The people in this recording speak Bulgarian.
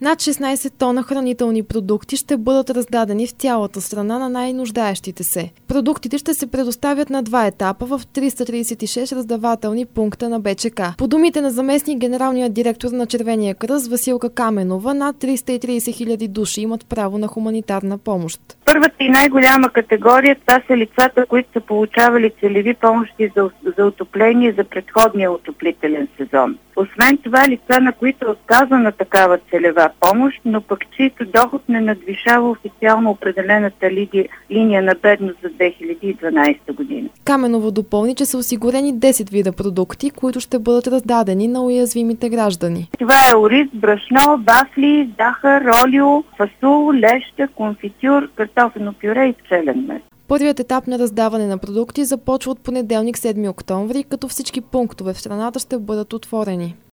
Над 16 тона хранителни продукти ще бъдат раздадени в цялата страна на най-нуждаещите се. Продуктите ще се предоставят на 2 етапа в 336 раздавателни пункта на БЧК. По думите на заместник генералния директор на Червения кръст Василка Каменова, над 330 хиляди души имат право на хуманитарна помощ. Първата и най-голяма категория, това са лицата, които са получавали целеви помощи за отопление за предходния отоплителен сезон. Освен това, лица, на които е отказана такава целева помощ, но пък чието доход не надвишава официално определената линия на бедност за 2012 година. Каменова допълни, че са осигурени 10 вида продукти, които ще бъдат раздадени на уязвимите граждани. Това е ориз, брашно, вафли, захар, олио, фасул, леща, конфитюр, картофено пюре и пчелен мед. Първият етап на раздаване на продукти започва от понеделник 7 октомври, като всички пунктове в страната ще бъдат отворени.